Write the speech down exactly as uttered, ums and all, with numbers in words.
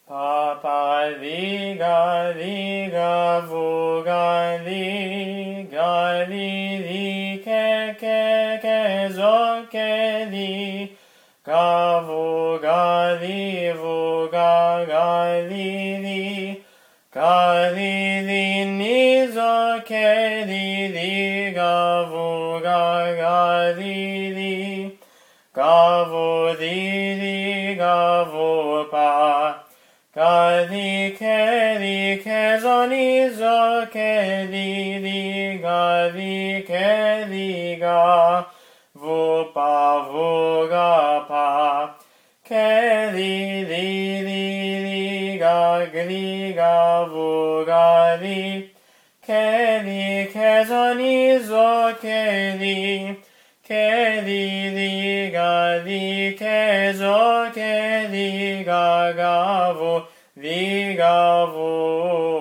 pa pa li ga li ga vo ga li ga li li ke ke ke zo ke li ga vo ga li vo ga ga li li ga li li ni zo ke li li ga vo ga ga li li ga vo li li ga vo pa ga li ke li ke zo ni zo ke li li ga li ke li ga vo pa vo ga pa ke li li li li ga li ga vo ga li ke li ke zo ni zo ke li ke li li ga li ke zo ke li ga ga vo li ga vo